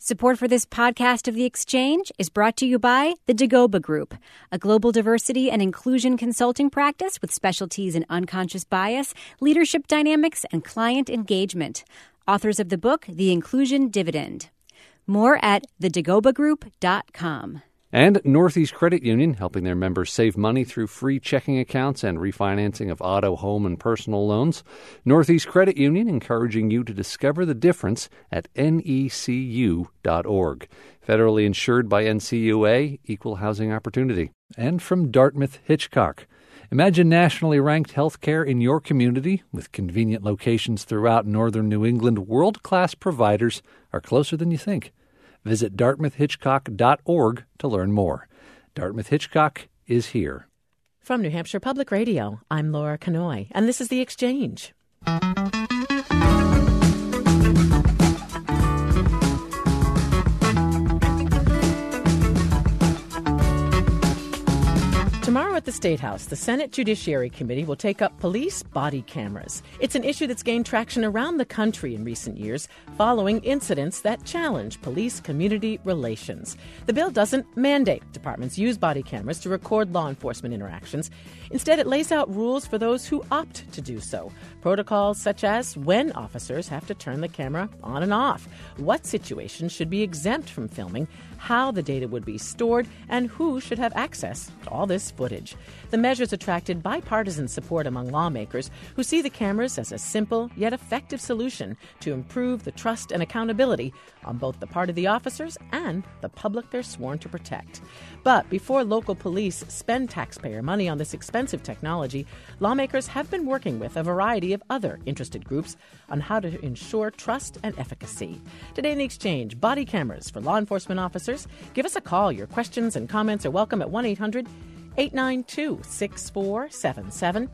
Support for this podcast of The Exchange is brought to you by the Dagoba Group, a global diversity and inclusion consulting practice with specialties in unconscious bias, leadership dynamics, and client engagement. Authors of the book, The Inclusion Dividend. More at thedagobagroup.com. And Northeast Credit Union, helping their members save money through free checking accounts and refinancing of auto, home, and personal loans. Northeast Credit Union encouraging you to discover the difference at necu.org. Federally insured by NCUA, Equal Housing Opportunity. And from Dartmouth Hitchcock. Imagine nationally ranked healthcare in your community with convenient locations throughout northern New England. World-class providers are closer than you think. Visit dartmouthhitchcock.org to learn more. Dartmouth Hitchcock is here. From New Hampshire Public Radio, I'm Laura Kanoy, and this is The Exchange. Tomorrow at the State House, the Senate Judiciary Committee will take up police body cameras. It's an issue that's gained traction around the country in recent years following incidents that challenge police-community relations. The bill doesn't mandate departments use body cameras to record law enforcement interactions. Instead, it lays out rules for those who opt to do so. Protocols such as when officers have to turn the camera on and off, what situations should be exempt from filming, how the data would be stored, and who should have access to all this footage. The measures attracted bipartisan support among lawmakers who see the cameras as a simple yet effective solution to improve the trust and accountability on both the part of the officers and the public they're sworn to protect. But before local police spend taxpayer money on this expensive technology, lawmakers have been working with a variety of other interested groups on how to ensure trust and efficacy. Today in The Exchange, body cameras for law enforcement officers. Give us a call. Your questions and comments are welcome at 1-800-892-6477,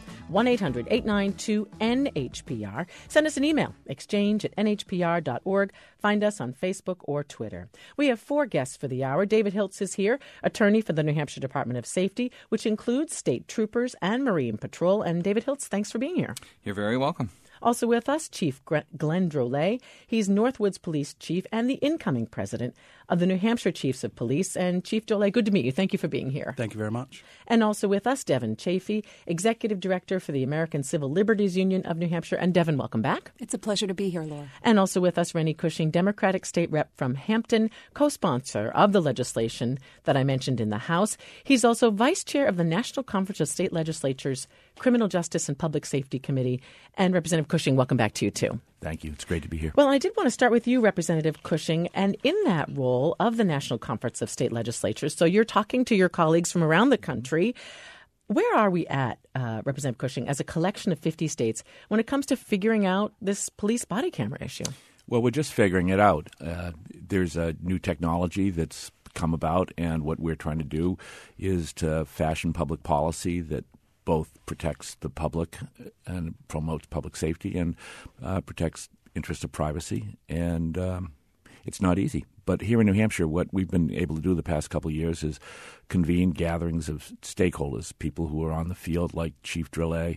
1-800-892-NHPR. Send us an email, exchange@nhpr.org. Find us on Facebook or Twitter. We have 4 guests for the hour. David Hiltz is here, attorney for the New Hampshire Department of Safety, which includes state troopers and Marine Patrol. And David Hiltz, thanks for being here. You're very welcome. Also with us, Chief Glenn Drolet. He's Northwoods Police Chief and the incoming president of the New Hampshire Chiefs of Police. And Chief Drolet, good to meet you. Thank you for being here. Thank you very much. And also with us, Devin Chafee, Executive Director for the American Civil Liberties Union of New Hampshire. And Devin, welcome back. It's a pleasure to be here, Laura. And also with us, Rennie Cushing, Democratic State Rep from Hampton, co-sponsor of the legislation that I mentioned in the House. He's also Vice Chair of the National Conference of State Legislatures Criminal Justice and Public Safety Committee. And Representative Cushing, welcome back to you, too. Thank you. It's great to be here. Well, I did want to start with you, Representative Cushing, and in that role of the National Conference of State Legislatures. So you're talking to your colleagues from around the country. Where are we at, Representative Cushing, as a collection of 50 states when it comes to figuring out this police body camera issue? Well, we're just figuring it out. There's a new technology that's come about, and what we're trying to do is to fashion public policy that both protects the public and promotes public safety and protects interests of privacy. And it's not easy. But here in New Hampshire, what we've been able to do the past couple of years is convene gatherings of stakeholders, people who are on the field like Chief Drolet,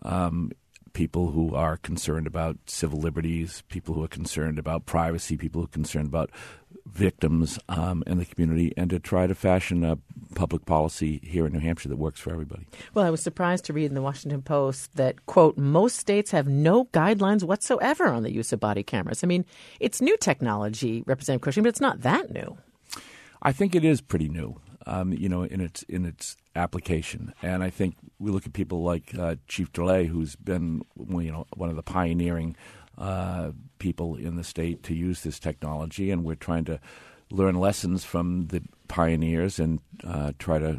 people who are concerned about civil liberties, people who are concerned about privacy, people who are concerned about victims and the community, and to try to fashion a public policy here in New Hampshire that works for everybody. Well, I was surprised to read in the Washington Post that, quote, most states have no guidelines whatsoever on the use of body cameras. I mean, it's new technology, Representative Cushing, but it's not that new. I think it is pretty new, in its application. And I think we look at people like Chief Drolet, who's been, one of the pioneering people in the state to use this technology, and we're trying to learn lessons from the pioneers and try to,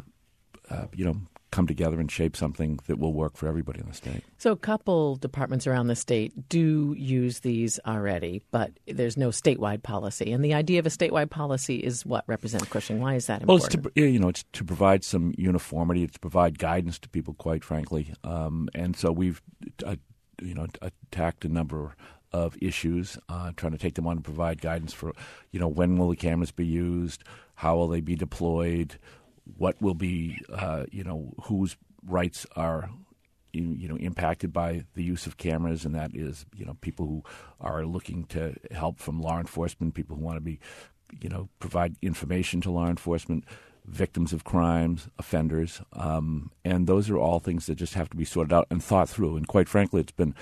come together and shape something that will work for everybody in the state. So a couple departments around the state do use these already, but there's no statewide policy. And the idea of a statewide policy is what, Representative Cushing? Why is that important? Well, it's to provide some uniformity. It's to provide guidance to people, quite frankly. And so we've, attacked a number of issues, trying to take them on and provide guidance for, when will the cameras be used, how will they be deployed, what will be, whose rights are, impacted by the use of cameras, and that is, people who are looking to help from law enforcement, people who want to be provide information to law enforcement, victims of crimes, offenders, and those are all things that just have to be sorted out and thought through. And quite frankly, it's been,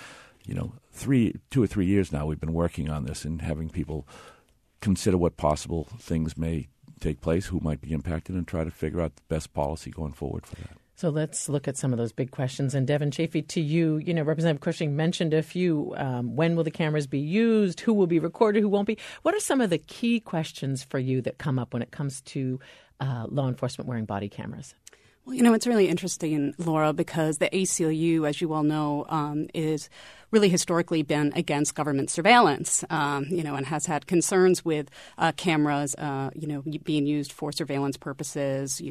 2 or 3 years now we've been working on this and having people consider what possible things may take place, who might be impacted, and try to figure out the best policy going forward for that. So let's look at some of those big questions. And Devin Chafee, to you, Representative Cushing mentioned a few. When will the cameras be used? Who will be recorded? Who won't be? What are some of the key questions for you that come up when it comes to law enforcement wearing body cameras? Well, it's really interesting, Laura, because the ACLU, as you well know, is really historically been against government surveillance, and has had concerns with cameras, being used for surveillance purposes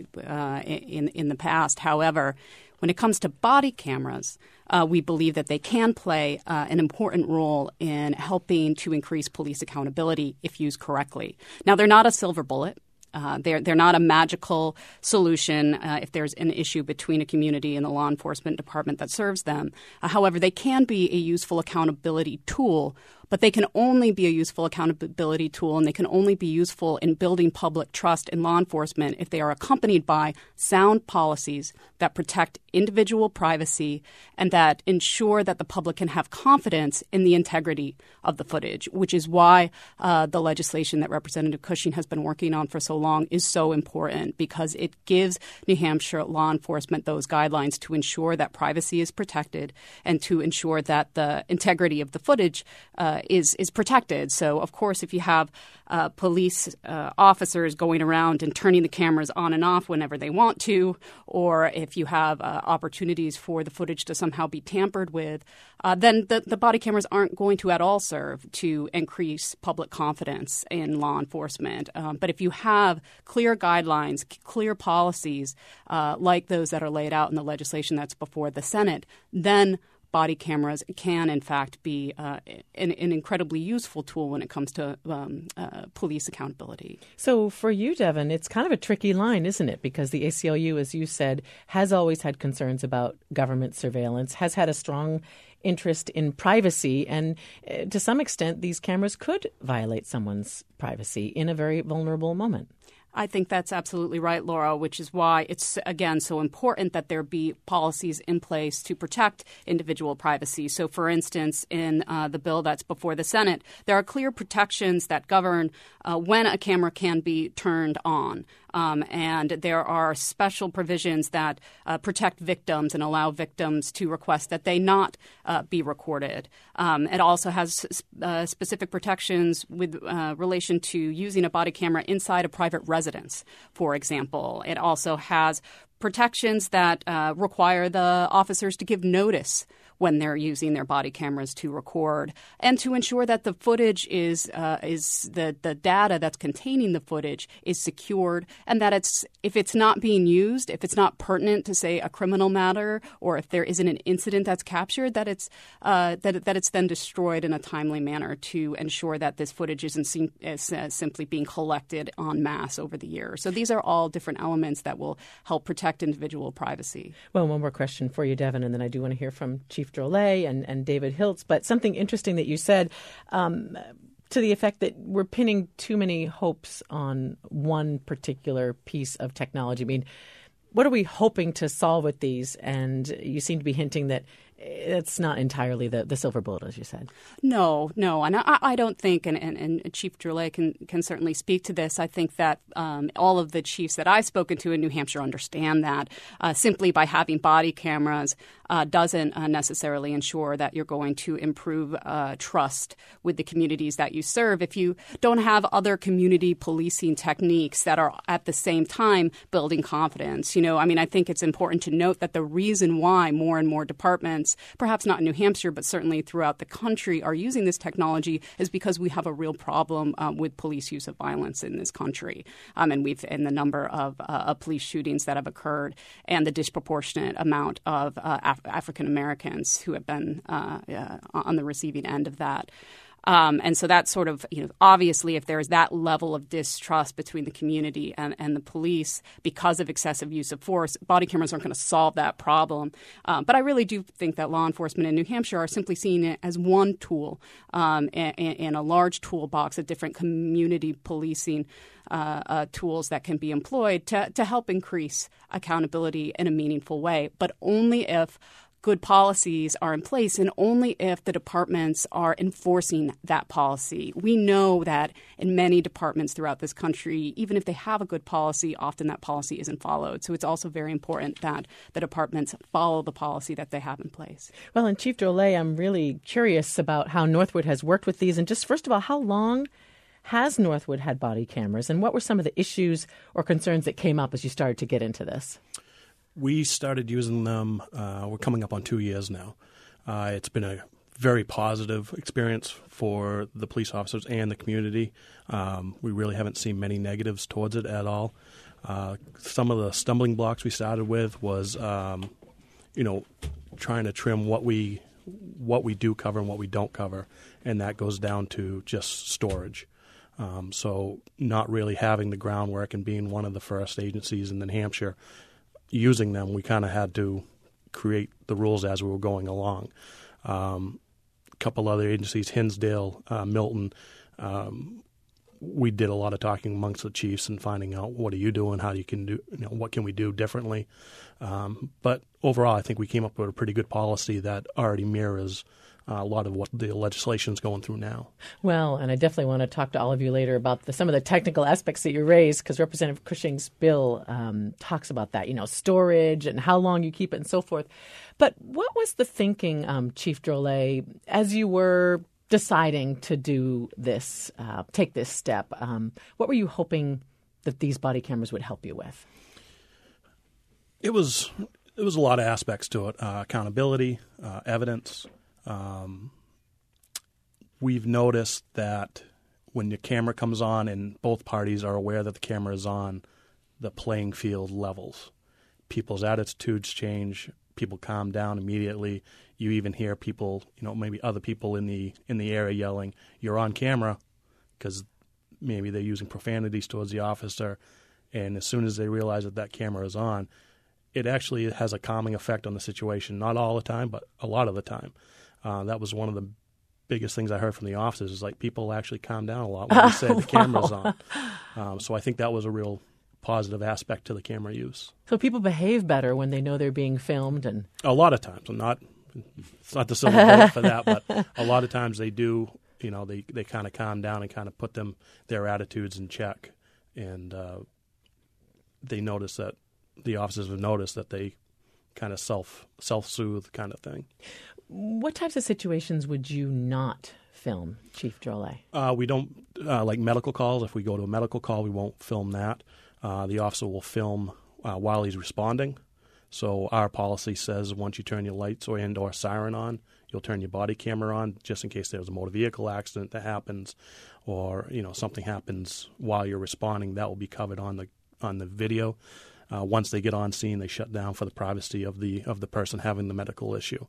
in the past. However, when it comes to body cameras, we believe that they can play an important role in helping to increase police accountability if used correctly. Now, they're not a silver bullet. They're not a magical solution if there's an issue between a community and the law enforcement department that serves them. However, they can be a useful accountability tool, but they can only be a useful accountability tool, and they can only be useful in building public trust in law enforcement if they are accompanied by sound policies that protect individual privacy and that ensure that the public can have confidence in the integrity of the footage, which is why the legislation that Representative Cushing has been working on for so long is so important, because it gives New Hampshire law enforcement those guidelines to ensure that privacy is protected and to ensure that the integrity of the footage is protected. So, of course, if you have police officers going around and turning the cameras on and off whenever they want to, or if you have opportunities for the footage to somehow be tampered with, then the body cameras aren't going to at all serve to increase public confidence in law enforcement. But if you have clear guidelines, clear policies like those that are laid out in the legislation that's before the Senate, then body cameras can, in fact, be an incredibly useful tool when it comes to police accountability. So for you, Devin, it's kind of a tricky line, isn't it? Because the ACLU, as you said, has always had concerns about government surveillance, has had a strong interest in privacy, and to some extent, these cameras could violate someone's privacy in a very vulnerable moment. I think that's absolutely right, Laura, which is why it's, again, so important that there be policies in place to protect individual privacy. So, for instance, in the bill that's before the Senate, there are clear protections that govern when a camera can be turned on. And there are special provisions that protect victims and allow victims to request that they not be recorded. It also has specific protections with relation to using a body camera inside a private residence, for example. It also has protections that require the officers to give notice when they're using their body cameras to record, and to ensure that the footage is the data that's containing the footage is secured, and that if it's not being used, if it's not pertinent to, say, a criminal matter, or if there isn't an incident that's captured, that it's then destroyed in a timely manner to ensure that this footage isn't seen as simply being collected en masse over the years. So these are all different elements that will help protect individual privacy. Well, one more question for you, Devin, and then I do want to hear from Chief Drolet and David Hiltz. But something interesting that you said to the effect that we're pinning too many hopes on one particular piece of technology. I mean, what are we hoping to solve with these? And you seem to be hinting that it's not entirely the silver bullet, as you said. No. And I don't think, and Chief Drolet can certainly speak to this, I think that all of the chiefs that I've spoken to in New Hampshire understand that simply by having body cameras doesn't necessarily ensure that you're going to improve trust with the communities that you serve if you don't have other community policing techniques that are at the same time building confidence. I think it's important to note that the reason why more and more departments, perhaps not in New Hampshire, but certainly throughout the country, are using this technology is because we have a real problem with police use of violence in this country. And the number of police shootings that have occurred and the disproportionate amount of African Americans who have been on the receiving end of that. And so that's sort of, obviously if there's that level of distrust between the community and the police because of excessive use of force, body cameras aren't going to solve that problem. But I really do think that law enforcement in New Hampshire are simply seeing it as one tool in a large toolbox of different community policing tools that can be employed to help increase accountability in a meaningful way, but only if good policies are in place and only if the departments are enforcing that policy. We know that in many departments throughout this country, even if they have a good policy, often that policy isn't followed. So it's also very important that the departments follow the policy that they have in place. Well, and Chief Drolet, I'm really curious about how Northwood has worked with these. And just first of all, how long has Northwood had body cameras? And what were some of the issues or concerns that came up as you started to get into this? We started using them, we're coming up on 2 years now. It's been a very positive experience for the police officers and the community. We really haven't seen many negatives towards it at all. Some of the stumbling blocks we started with was, trying to trim what we do cover and what we don't cover, and that goes down to just storage. So not really having the groundwork and being one of the first agencies in New Hampshire using them, we kind of had to create the rules as we were going along. A couple other agencies, Hinsdale, Milton, we did a lot of talking amongst the chiefs and finding out what are you doing, how you can do, what can we do differently. But overall, I think we came up with a pretty good policy that already mirrors a lot of what the legislation is going through now. Well, and I definitely want to talk to all of you later about some of the technical aspects that you raised, because Representative Cushing's bill talks about that, storage and how long you keep it and so forth. But what was the thinking, Chief Drolet, as you were deciding to do this, take this step? What were you hoping that these body cameras would help you with? It was a lot of aspects to it. Accountability, evidence. We've noticed that when the camera comes on and both parties are aware that the camera is on, the playing field levels. People's attitudes change. People calm down immediately. You even hear people, maybe other people in the area yelling, "You're on camera," because maybe they're using profanities towards the officer. And as soon as they realize that camera is on, it actually has a calming effect on the situation. Not all the time, but a lot of the time. That was one of the biggest things I heard from the officers is people actually calm down a lot when they said the camera's on. So I think that was a real positive aspect to the camera use. So people behave better when they know they're being filmed? And a lot of times. It's not the silver bullet for that, but a lot of times they do, they kind of calm down and kind of put their attitudes in check. And they notice that the officers have noticed that they kind of self-soothe kind of thing. What types of situations would you not film, Chief Drolet? We don't, like medical calls. If we go to a medical call, we won't film that. The officer will film while he's responding. So our policy says once you turn your lights or siren on, you'll turn your body camera on just in case there's a motor vehicle accident that happens or, something happens while you're responding. That will be covered on the video. Once they get on scene, they shut down for the privacy of the person having the medical issue.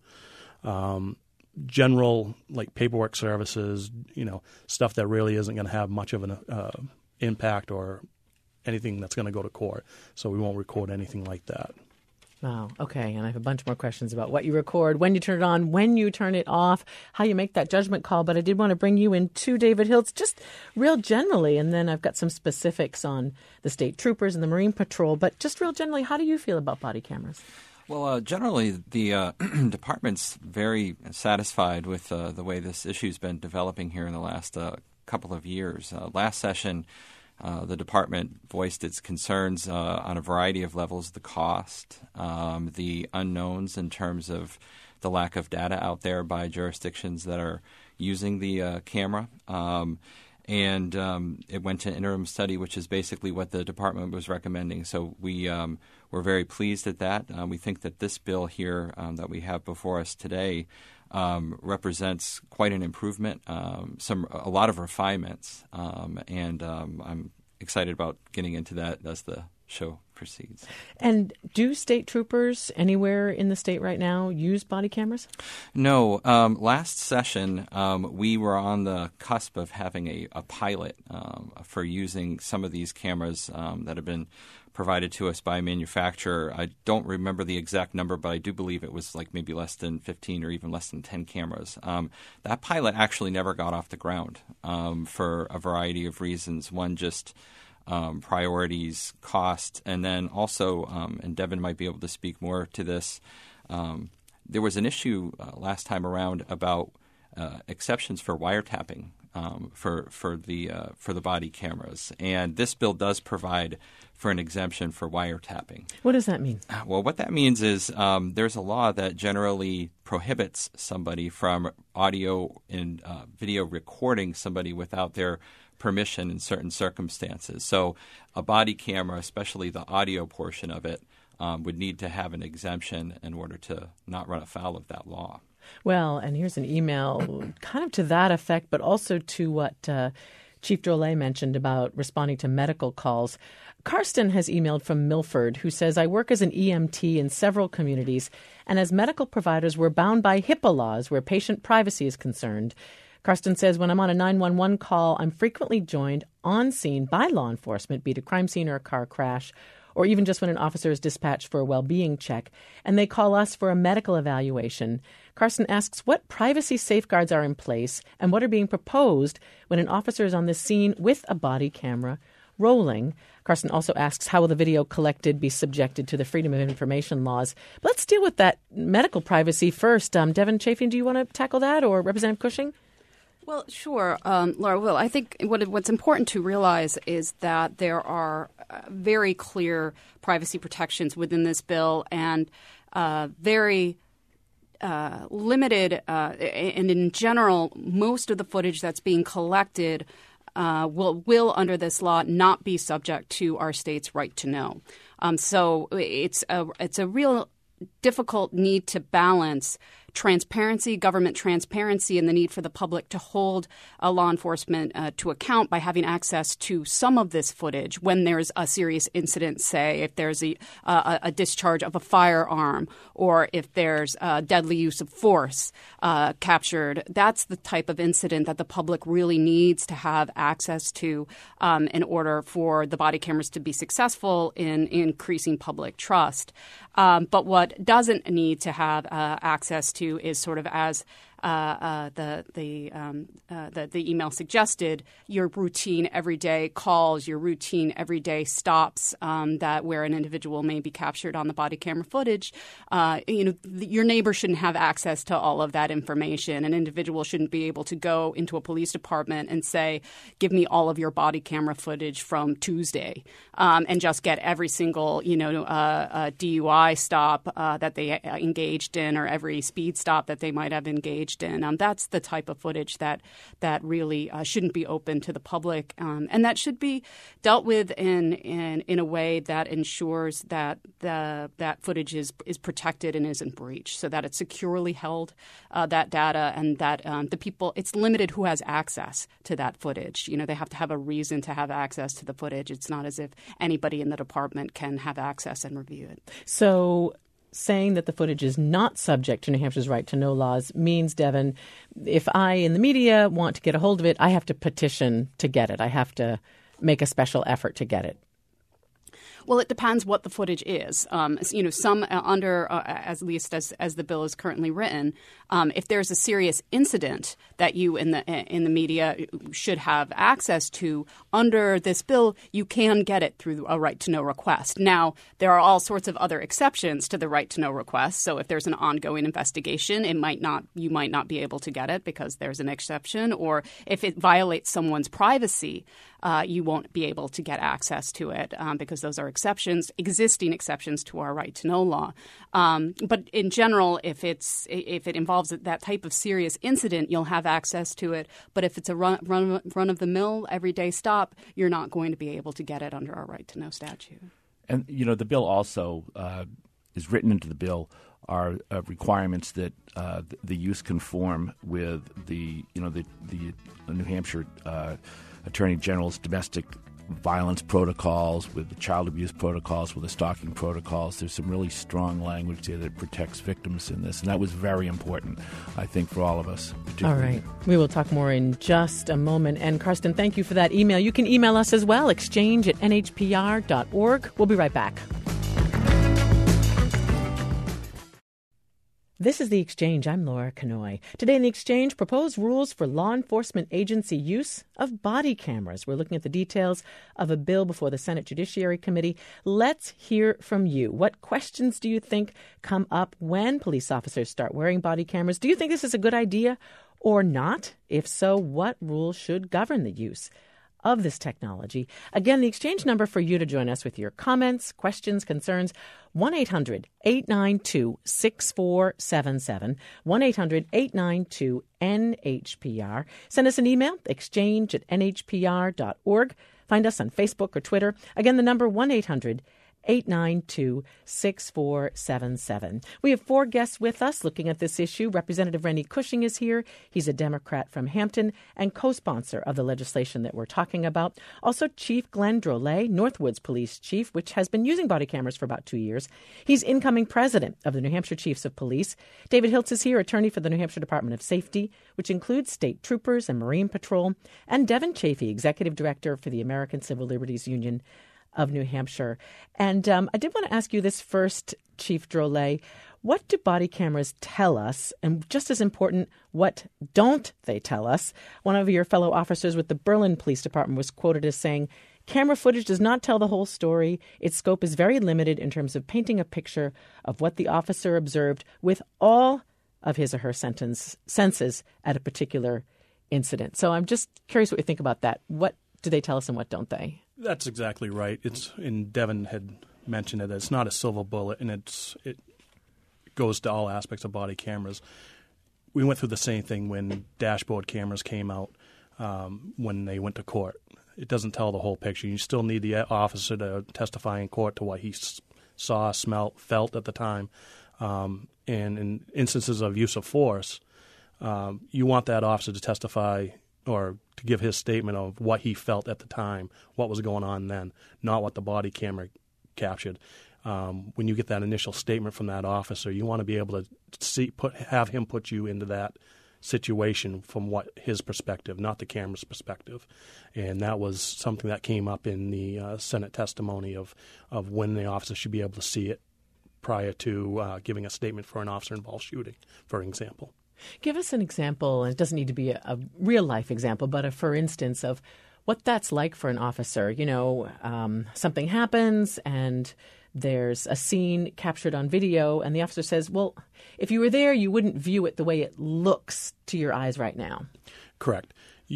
General paperwork services, stuff that really isn't going to have much of an impact or anything that's going to go to court. So we won't record anything like that. Wow. Okay. And I have a bunch more questions about what you record, when you turn it on, when you turn it off, how you make that judgment call. But I did want to bring you in to David Hiltz, just real generally. And then I've got some specifics on the state troopers and the Marine Patrol. But just real generally, how do you feel about body cameras? Well, generally, the department's very satisfied with the way this issue's been developing here in the last couple of years. Last session, the department voiced its concerns on a variety of levels: the cost, the unknowns in terms of the lack of data out there by jurisdictions that are using the camera. And it went to an interim study, which is basically what the department was recommending. So we're very pleased at that. We think that this bill here that we have before us today represents quite an improvement, a lot of refinements, and I'm excited about getting into that as the show proceeds. And do state troopers anywhere in the state right now use body cameras? No. Last session, we were on the cusp of having a pilot for using some of these cameras that have been provided to us by a manufacturer. I don't remember the exact number, but I do believe it was like maybe less than 15 or even less than 10 cameras. That pilot actually never got off the ground for a variety of reasons. One, just priorities, cost, and then also, and Devin might be able to speak more to this, there was an issue last time around about exceptions for wiretapping for the body cameras, and this bill does provide for an exemption for wiretapping. What does that mean? Well, what that means is there's a law that generally prohibits somebody from audio and video recording somebody without their permission in certain circumstances. So a body camera, especially the audio portion of it, would need to have an exemption in order to not run afoul of that law. Well, and here's an email kind of to that effect, but also to what Chief Drolet mentioned about responding to medical calls. Karsten has emailed from Milford, who says, I work as an EMT in several communities, and as medical providers, we're bound by HIPAA laws where patient privacy is concerned. Karsten says, when I'm on a 911 call, I'm frequently joined on scene by law enforcement, be it a crime scene or a car crash, or even just when an officer is dispatched for a well-being check, and they call us for a medical evaluation. Karsten asks what privacy safeguards are in place and what are being proposed when an officer is on the scene with a body camera rolling. Karsten also asks, how will the video collected be subjected to the Freedom of Information laws? But let's deal with that medical privacy first. Devin Chafin, do you want to tackle that, or Representative Cushing? Well, sure, Laura will. I think what's important to realize is that there are very clear privacy protections within this bill and very limited, and in general, most of the footage that's being collected will under this law not be subject to our state's right to know. So it's a real difficult need to balance transparency, government transparency, and the need for the public to hold law enforcement to account by having access to some of this footage when there's a serious incident, say if there's a discharge of a firearm or if there's deadly use of force captured. That's the type of incident that the public really needs to have access to in order for the body cameras to be successful in increasing public trust. But what doesn't need to have access to is sort of as the email suggested, your routine everyday calls, your routine everyday stops that where an individual may be captured on the body camera footage. Your neighbor shouldn't have access to all of that information. An individual shouldn't be able to go into a police department and say, give me all of your body camera footage from Tuesday, and just get every single DUI stop that they engaged in or every speed stop that they might have engaged in. That's the type of footage that really shouldn't be open to the public, and that should be dealt with in a way that ensures that that footage is protected and isn't breached, so that it's securely held, that data, and that the people, it's limited who has access to that footage. They have to have a reason to have access to the footage. It's not as if anybody in the department can have access and review it. So saying that the footage is not subject to New Hampshire's right to know laws means, Devin, if I in the media want to get a hold of it, I have to petition to get it. I have to make a special effort to get it. Well, it depends what the footage is. Some under, at least as the bill is currently written, if there's a serious incident that you in the media should have access to, under this bill, you can get it through a right to know request. Now, there are all sorts of other exceptions to the right to know request. So if there's an ongoing investigation, you might not be able to get it because there's an exception, or if it violates someone's privacy, you won't be able to get access to it because those are existing exceptions to our right to know law. But in general, if it involves that type of serious incident, you'll have access to it. But if it's a run of the mill everyday stop, you're not going to be able to get it under our right to know statute. And the bill also is written into the bill are requirements that the use conform with the New Hampshire Attorney General's domestic violence protocols, with the child abuse protocols, with the stalking protocols. There's some really strong language there that protects victims in this, and that was very important, I think, for all of us. All right. We will talk more in just a moment. And Karsten, thank you for that email. You can email us as well, exchange@nhpr.org. We'll be right back. This is The Exchange. I'm Laura Kanoy. Today in The Exchange, proposed rules for law enforcement agency use of body cameras. We're looking at the details of a bill before the Senate Judiciary Committee. Let's hear from you. What questions do you think come up when police officers start wearing body cameras? Do you think this is a good idea or not? If so, what rules should govern the use of this technology? Again, the Exchange number for you to join us with your comments, questions, concerns, 1-800-892-6477, 1-800-892-NHPR. Send us an email, exchange@nhpr.org. Find us on Facebook or Twitter. Again, the number 1-800-892-6477. We have 4 guests with us looking at this issue. Representative Rennie Cushing is here. He's a Democrat from Hampton and co-sponsor of the legislation that we're talking about. Also, Chief Glenn Drolet, Northwoods Police Chief, which has been using body cameras for about 2 years. He's incoming president of the New Hampshire Chiefs of Police. David Hiltz is here, attorney for the New Hampshire Department of Safety, which includes state troopers and Marine Patrol. And Devin Chafee, executive director for the American Civil Liberties Union of New Hampshire. And I did want to ask you this first, Chief Drolet. What do body cameras tell us? And just as important, what don't they tell us? One of your fellow officers with the Berlin Police Department was quoted as saying, "Camera footage does not tell the whole story. Its scope is very limited in terms of painting a picture of what the officer observed with all of his or her senses at a particular incident." So I'm just curious what you think about that. What do they tell us and what don't they? That's exactly right. And Devin had mentioned it. It's not a silver bullet, and it goes to all aspects of body cameras. We went through the same thing when dashboard cameras came out when they went to court. It doesn't tell the whole picture. You still need the officer to testify in court to what he saw, smelt, felt at the time. And in instances of use of force, you want that officer to testify or to give his statement of what he felt at the time, what was going on then, not what the body camera captured. When you get that initial statement from that officer, you want to be able to have him put you into that situation from what his perspective, not the camera's perspective. And that was something that came up in the Senate testimony of when the officer should be able to see it prior to giving a statement for an officer-involved shooting, for example. Give us an example, and it doesn't need to be a real-life example, but for instance of what that's like for an officer. You know, something happens and there's a scene captured on video, and the officer says, well, if you were there, you wouldn't view it the way it looks to your eyes right now. Correct.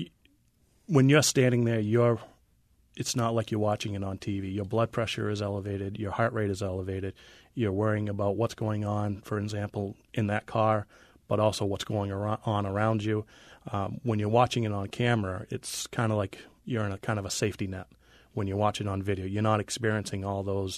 When you're standing there, it's not like you're watching it on TV. Your blood pressure is elevated. Your heart rate is elevated. You're worrying about what's going on, for example, in that car, but also what's going on around you. When you're watching it on camera, it's kind of like you're in a kind of a safety net. When you watch it on video, you're not experiencing all those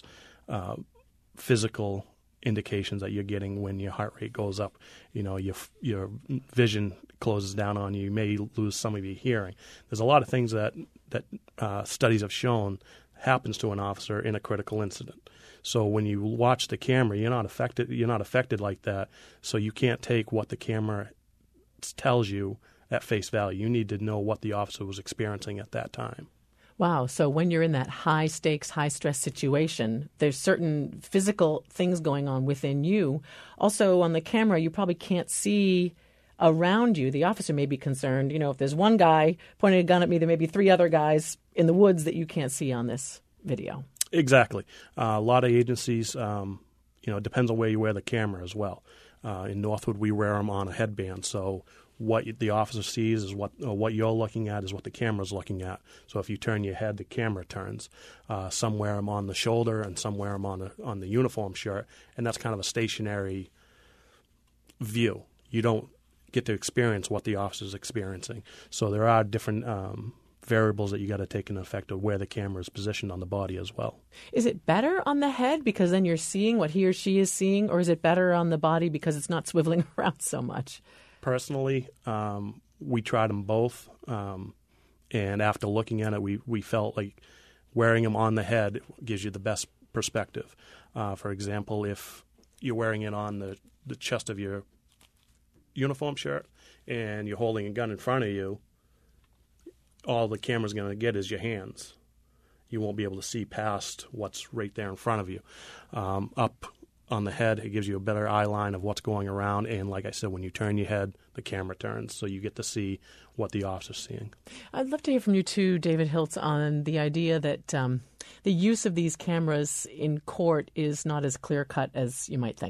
physical indications that you're getting when your heart rate goes up. You know, your vision closes down on you. You may lose some of your hearing. There's a lot of things that studies have shown happens to an officer in a critical incident. So when you watch the camera, you're not affected like that. So you can't take what the camera tells you at face value. You need to know what the officer was experiencing at that time. Wow. So when you're in that high-stakes, high-stress situation, there's certain physical things going on within you. Also, on the camera, you probably can't see around you. The officer may be concerned, you know, if there's one guy pointing a gun at me, there may be 3 other guys in the woods that you can't see on this video. Exactly. A lot of agencies, it depends on where you wear the camera as well. In Northwood, we wear them on a headband, so what the officer sees is what you're looking at is what the camera's looking at. So if you turn your head, the camera turns. Some wear them on the shoulder, and some wear them on the uniform shirt, and that's kind of a stationary view. You don't get to experience what the officer's experiencing. So there are different variables that you got to take into effect of where the camera is positioned on the body as well. Is it better on the head because then you're seeing what he or she is seeing, or is it better on the body because it's not swiveling around so much? Personally, we tried them both, and after looking at it, we felt like wearing them on the head gives you the best perspective. For example, if you're wearing it on the chest of your uniform shirt and you're holding a gun in front of you, all the camera's going to get is your hands. You won't be able to see past what's right there in front of you. Up on the head, it gives you a better eye line of what's going around. And like I said, when you turn your head, the camera turns, so you get to see what the officer's seeing. I'd love to hear from you too, David Hiltz, on the idea that the use of these cameras in court is not as clear-cut as you might think.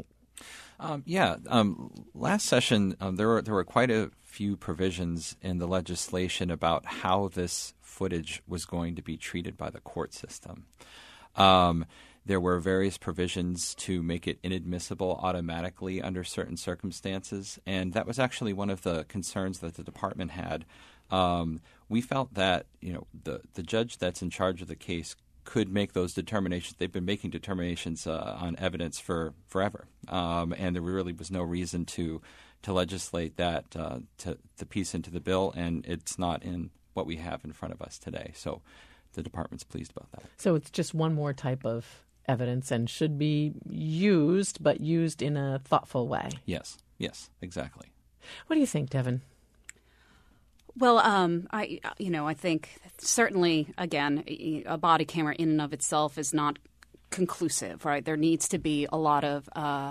Last session, there were quite a few provisions in the legislation about how this footage was going to be treated by the court system. There were various provisions to make it inadmissible automatically under certain circumstances, and that was actually one of the concerns that the department had. We felt that the judge that's in charge of the case could make those determinations. They've been making determinations on evidence for forever, and there really was no reason to legislate that to piece into the bill, and it's not in what we have in front of us today. So the department's pleased about that. So it's just one more type of evidence and should be used, but used in a thoughtful way. Yes, exactly. What do you think, Devin? Well, I think certainly, again, a body camera in and of itself is not conclusive, right? There needs to be a lot of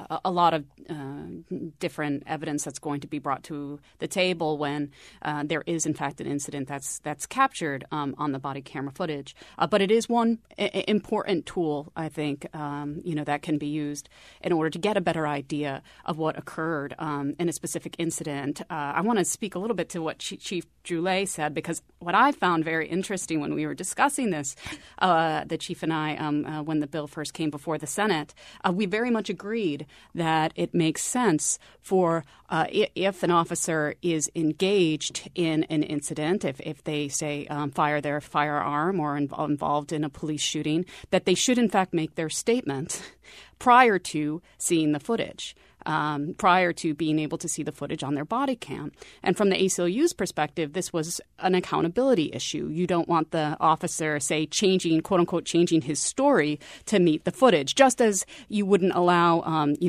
different evidence that's going to be brought to the table when there is, in fact, an incident that's captured on the body camera footage. But it is one important tool, I think, that can be used in order to get a better idea of what occurred in a specific incident. I want to speak a little bit to what Chief Droulet said, because what I found very interesting when we were discussing this, the chief and I, when the bill first came before the Senate, we very much agreed that it makes sense for if an officer is engaged in an incident, if they say fire their firearm or involved in a police shooting, that they should in fact make their statement prior to seeing the footage. Prior to being able to see the footage on their body cam. And from the ACLU's perspective, this was an accountability issue. You don't want the officer, say, quote unquote, changing his story to meet the footage, just as you wouldn't allow,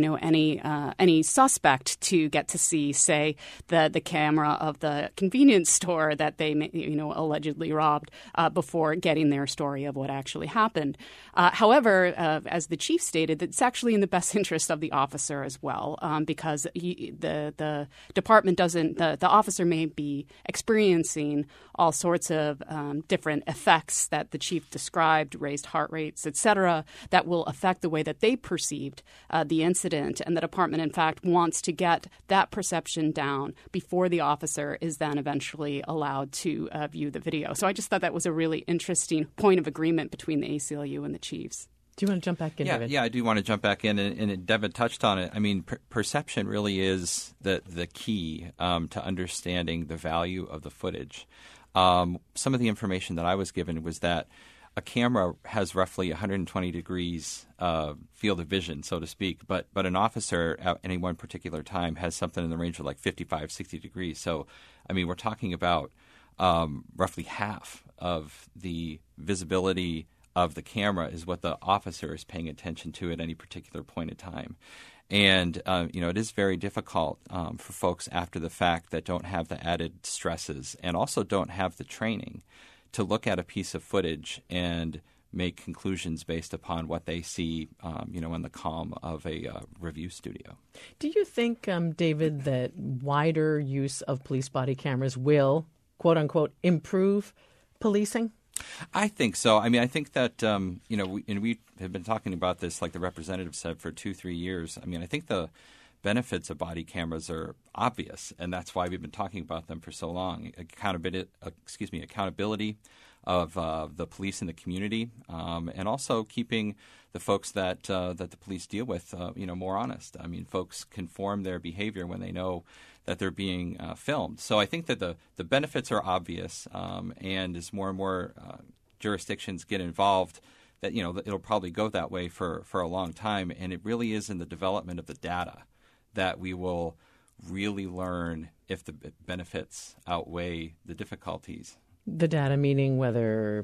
any suspect to get to see, say, the camera of the convenience store that they, allegedly robbed before getting their story of what actually happened. However, as the chief stated, it's actually in the best interest of the officer as well. Because the department the officer may be experiencing all sorts of different effects that the chief described, raised heart rates, et cetera, that will affect the way that they perceived the incident. And the department, in fact, wants to get that perception down before the officer is then eventually allowed to view the video. So I just thought that was a really interesting point of agreement between the ACLU and the chiefs. Do you want to jump back in, David? Yeah, I do want to jump back in, and Devin touched on it. I mean, perception really is the key to understanding the value of the footage. Some of the information that I was given was that a camera has roughly 120 degrees field of vision, so to speak, but an officer at any one particular time has something in the range of like 55, 60 degrees. So, I mean, we're talking about roughly half of the visibility of the camera is what the officer is paying attention to at any particular point in time. And, it is very difficult for folks after the fact that don't have the added stresses and also don't have the training to look at a piece of footage and make conclusions based upon what they see, in the calm of a review studio. Do you think, David, that wider use of police body cameras will, quote unquote, improve policing? I think so. I mean, I think that, we have been talking about this, like the representative said, for 2-3 years. I mean, I think the benefits of body cameras are obvious, and that's why we've been talking about them for so long. Accountability of the police in the community, and also keeping the folks that the police deal with, more honest. I mean, folks conform their behavior when they know that they're being filmed. So I think that the benefits are obvious, and as more and more jurisdictions get involved, that it'll probably go that way for a long time. And it really is in the development of the data that we will really learn if the benefits outweigh the difficulties The data meaning whether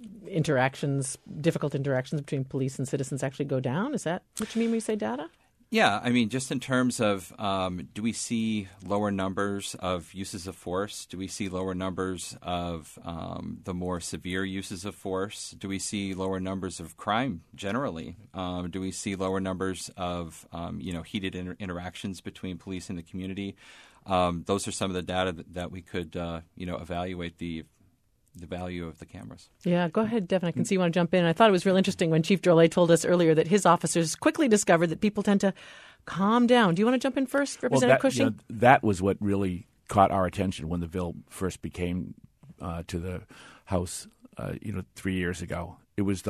difficult interactions between police and citizens actually go down? Is that what you mean when you say data? Yeah, I mean, just in terms of do we see lower numbers of uses of force? Do we see lower numbers of the more severe uses of force? Do we see lower numbers of crime generally? Do we see lower numbers of heated interactions between police and the community? Those are some of the data that we could evaluate the value of the cameras. Yeah, go ahead, Devin. I can see you want to jump in. I thought it was real interesting when Chief Drolet told us earlier that his officers quickly discovered that people tend to calm down. Do you want to jump in first, Representative Cushing? That was what really caught our attention when the bill first came to the House 3 years ago. It was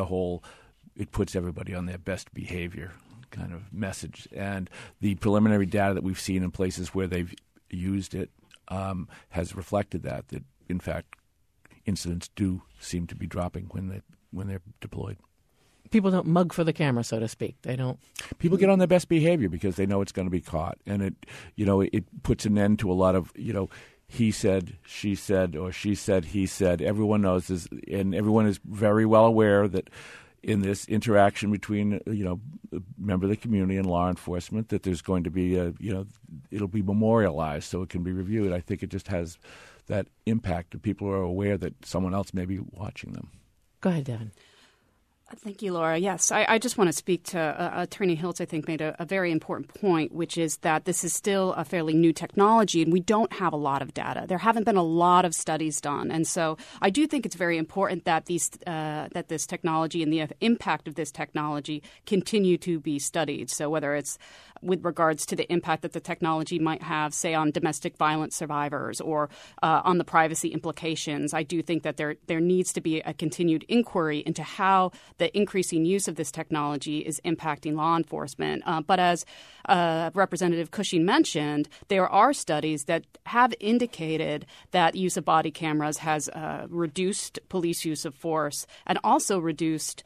it puts everybody on their best behavior kind of message. And the preliminary data that we've seen in places where they've used it has reflected that in fact, incidents do seem to be dropping when they're deployed. People don't mug for the camera, so to speak. They don't. People get on their best behavior because they know it's going to be caught, and it puts an end to a lot of he said, she said, or she said, he said. Everyone knows this, and everyone is very well aware that in this interaction between a member of the community and law enforcement, that there's going to be it'll be memorialized so it can be reviewed. I think it just has that impact that people are aware that someone else may be watching them. Go ahead, Devin. Thank you, Laura. Yes, I just want to speak to Attorney Hiltz, I think, made a very important point, which is that this is still a fairly new technology, and we don't have a lot of data. There haven't been a lot of studies done. And so I do think it's very important that that this technology and the impact of this technology continue to be studied. So whether it's with regards to the impact that the technology might have, say, on domestic violence survivors or on the privacy implications, I do think that there needs to be a continued inquiry into how the increasing use of this technology is impacting law enforcement. But as Representative Cushing mentioned, there are studies that have indicated that use of body cameras has reduced police use of force and also reduced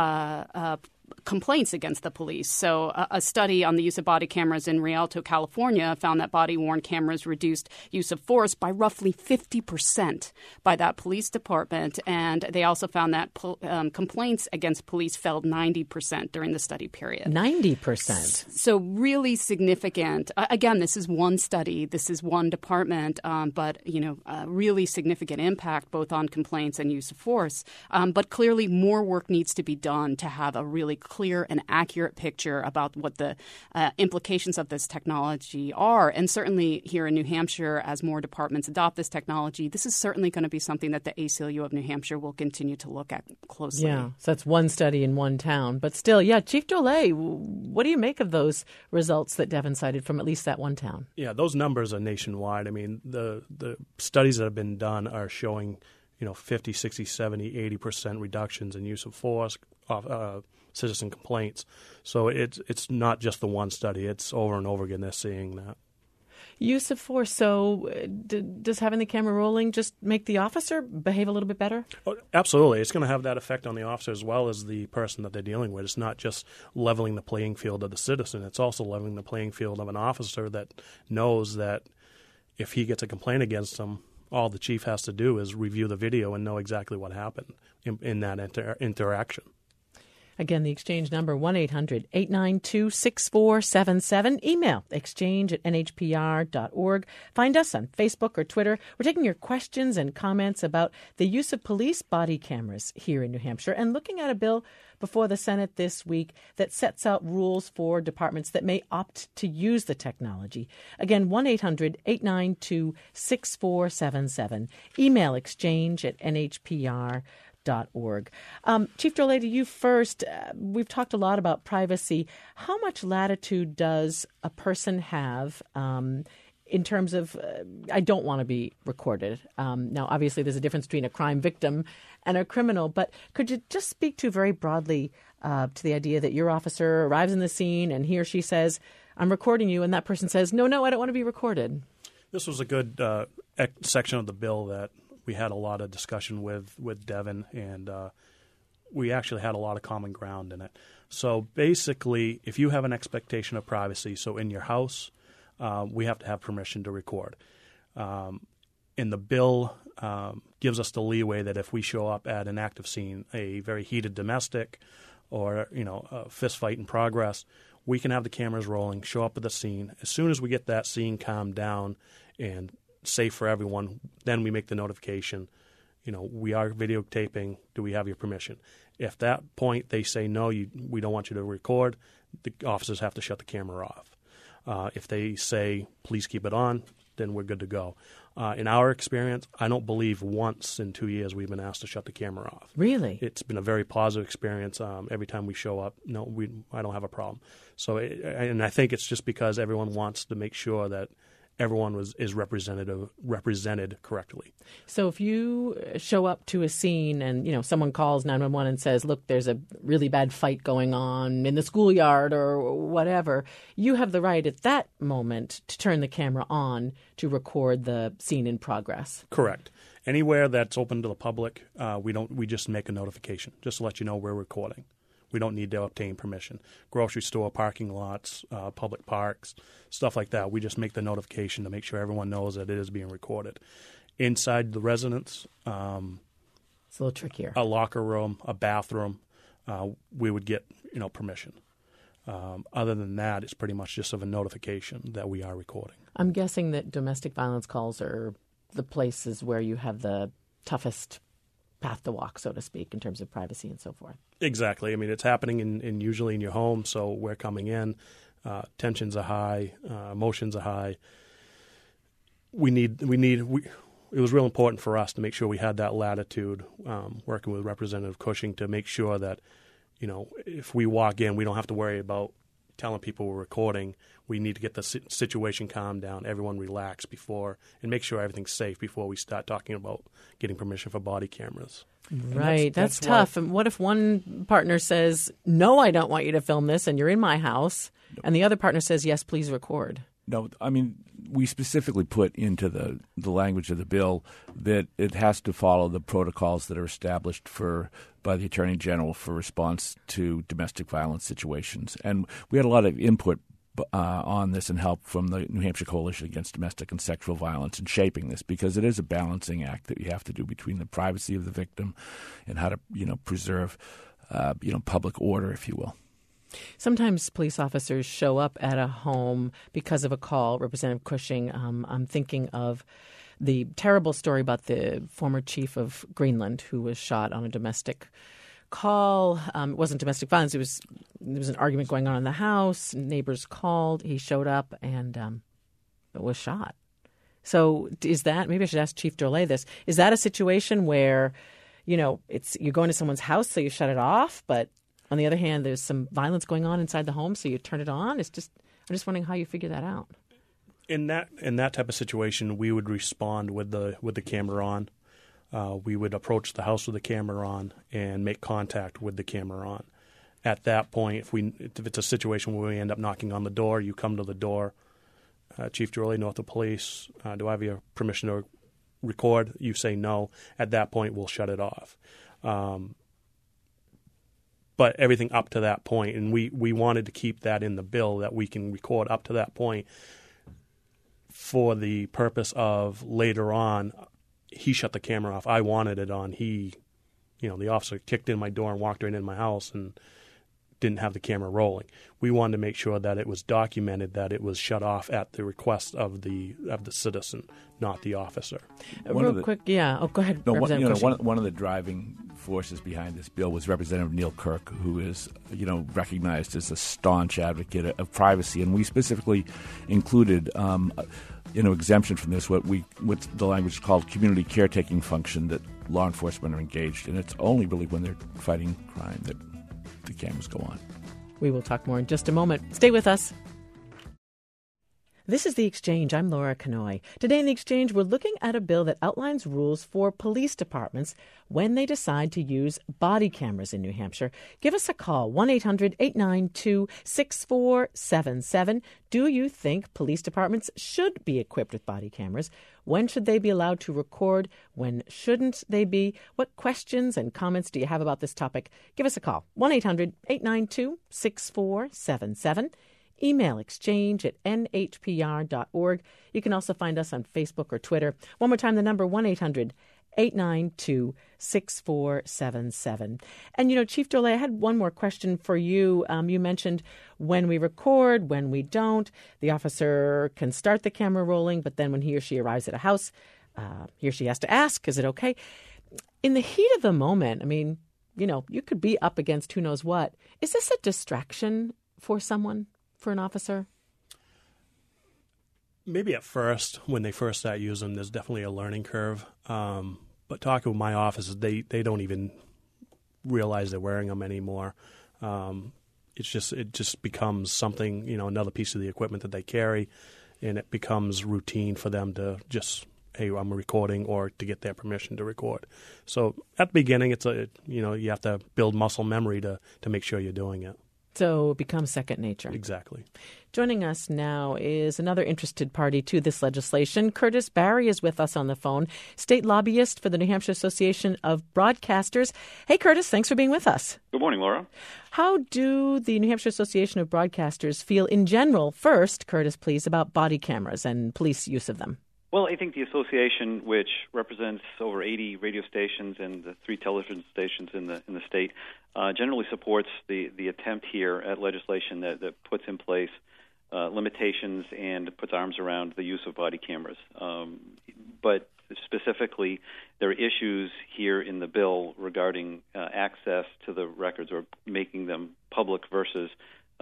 complaints against the police. So a study on the use of body cameras in Rialto, California, found that body-worn cameras reduced use of force by roughly 50% by that police department. And they also found that complaints against police fell 90% during the study period. 90%? So really significant. Again, this is one study. This is one department, but, really significant impact both on complaints and use of force. But clearly more work needs to be done to have a really clear and accurate picture about what the implications of this technology are. And certainly here in New Hampshire, as more departments adopt this technology, this is certainly going to be something that the ACLU of New Hampshire will continue to look at closely. Yeah, so that's one study in one town. But still, Chief Drolet, what do you make of those results that Devin cited from at least that one town? Yeah, those numbers are nationwide. I mean, the studies that have been done are showing 50, 60, 70, 80% reductions in use of force, citizen complaints. So it's not just the one study. It's over and over again they're seeing that. Use of force. So does having the camera rolling just make the officer behave a little bit better? Oh, absolutely. It's going to have that effect on the officer as well as the person that they're dealing with. It's not just leveling the playing field of the citizen. It's also leveling the playing field of an officer that knows that if he gets a complaint against him, all the chief has to do is review the video and know exactly what happened in that interaction. Again, the exchange number, 1-800-892-6477. Email exchange@nhpr.org. Find us on Facebook or Twitter. We're taking your questions and comments about the use of police body cameras here in New Hampshire and looking at a bill before the Senate this week that sets out rules for departments that may opt to use the technology. Again, 1-800-892-6477. Email exchange@nhpr.org. Chief Drolet, to you first. We've talked a lot about privacy. How much latitude does a person have in terms of, I don't want to be recorded? Now, obviously, there's a difference between a crime victim and a criminal, but could you just speak to very broadly to the idea that your officer arrives in the scene and he or she says, I'm recording you, and that person says, no, I don't want to be recorded? This was a good section of the bill that we had a lot of discussion with Devin, and we actually had a lot of common ground in it. So basically, if you have an expectation of privacy, so in your house, we have to have permission to record. In the bill, gives us the leeway that if we show up at an active scene, a very heated domestic or, a fist fight in progress, we can have the cameras rolling, show up at the scene. As soon as we get that scene calmed down and safe for everyone, then we make the notification, we are videotaping. Do we have your permission? If at that point they say, no, we don't want you to record, the officers have to shut the camera off. If they say, please keep it on, then we're good to go. In our experience, I don't believe once in 2 years we've been asked to shut the camera off. Really? It's been a very positive experience. Every time we show up, I don't have a problem. So, and I think it's just because everyone wants to make sure that everyone is represented correctly. So if you show up to a scene and, someone calls 911 and says, look, there's a really bad fight going on in the schoolyard or whatever, you have the right at that moment to turn the camera on to record the scene in progress. Correct. Anywhere that's open to the public, we just make a notification just to let you know we're recording. We don't need to obtain permission. Grocery store, parking lots, public parks, stuff like that. We just make the notification to make sure everyone knows that it is being recorded. Inside the residence, it's a little trickier. A locker room, a bathroom, we would get permission. Other than that, it's pretty much just of a notification that we are recording. I'm guessing that domestic violence calls are the places where you have the toughest path to walk, so to speak, in terms of privacy and so forth. Exactly. I mean, it's happening in usually in your home, so we're coming in. Tensions are high, emotions are high. It was real important for us to make sure we had that latitude, working with Representative Cushing to make sure that, if we walk in, we don't have to worry about telling people we're recording. We need to get the situation calmed down, everyone relax and make sure everything's safe before we start talking about getting permission for body cameras. Right. That's tough. And what if one partner says, no, I don't want you to film this, and you're in my house, and the other partner says, yes, please record? No, I mean, we specifically put into the language of the bill that it has to follow the protocols that are established by the Attorney General for response to domestic violence situations. And we had a lot of input on this and help from the New Hampshire Coalition Against Domestic and Sexual Violence in shaping this, because it is a balancing act that you have to do between the privacy of the victim and how to preserve public order, if you will. Sometimes police officers show up at a home because of a call. Representative Cushing, I'm thinking of the terrible story about the former chief of Greenland who was shot on a domestic call. It wasn't domestic violence. There was an argument going on in the house. Neighbors called. He showed up and was shot. So is that, maybe I should ask Chief Drolet this, is that a situation where, you're going to someone's house, so you shut it off, but on the other hand, there's some violence going on inside the home, so you turn it on? I'm just wondering how you figure that out. In that type of situation, we would respond with the camera on. We would approach the house with the camera on and make contact with the camera on. At that point, if it's a situation where we end up knocking on the door, you come to the door. Chief Drolet, Northwood Police, do I have your permission to record? You say no. At that point, we'll shut it off. But everything up to that point, and we wanted to keep that in the bill that we can record up to that point for the purpose of later on, he shut the camera off. I wanted it on. The officer kicked in my door and walked right in my house and didn't have the camera rolling. We wanted to make sure that it was documented that it was shut off at the request of the citizen, not the officer. Quick, yeah. Oh, go ahead. No, one of the driving forces behind this bill was Representative Neil Kirk, who is recognized as a staunch advocate of privacy, and we specifically included exemption from this what the language is called community caretaking function that law enforcement are engaged in. It's only really when they're fighting crime that the cameras go on. We will talk more in just a moment. Stay with us. This is The Exchange. I'm Laura Kanoy. Today in The Exchange, we're looking at a bill that outlines rules for police departments when they decide to use body cameras in New Hampshire. Give us a call, 1-800-892-6477. Do you think police departments should be equipped with body cameras? When should they be allowed to record? When shouldn't they be? What questions and comments do you have about this topic? Give us a call, 1-800-892-6477. Email exchange@nhpr.org. You can also find us on Facebook or Twitter. One more time, the number 1-800-892-6477. And, Chief Dolet, I had one more question for you. You mentioned when we record, when we don't, the officer can start the camera rolling, but then when he or she arrives at a house, he or she has to ask, is it okay? In the heat of the moment, you could be up against who knows what. Is this a distraction for someone, for an officer? Maybe at first, when they first start using them, there's definitely a learning curve. But talking with my officers, they don't even realize they're wearing them anymore. It just becomes something, another piece of the equipment that they carry, and it becomes routine for them to just, hey, I'm recording, or to get their permission to record. So at the beginning, you have to build muscle memory to make sure you're doing it. So it becomes second nature. Exactly. Joining us now is another interested party to this legislation. Curtis Barry is with us on the phone, state lobbyist for the New Hampshire Association of Broadcasters. Hey, Curtis, thanks for being with us. Good morning, Laura. How do the New Hampshire Association of Broadcasters feel in general, first, Curtis, please, about body cameras and police use of them? Well, I think the association, which represents over 80 radio stations and the 3 television stations in the state, generally supports the attempt here at legislation that puts in place limitations and puts arms around the use of body cameras. But specifically, there are issues here in the bill regarding access to the records or making them public versus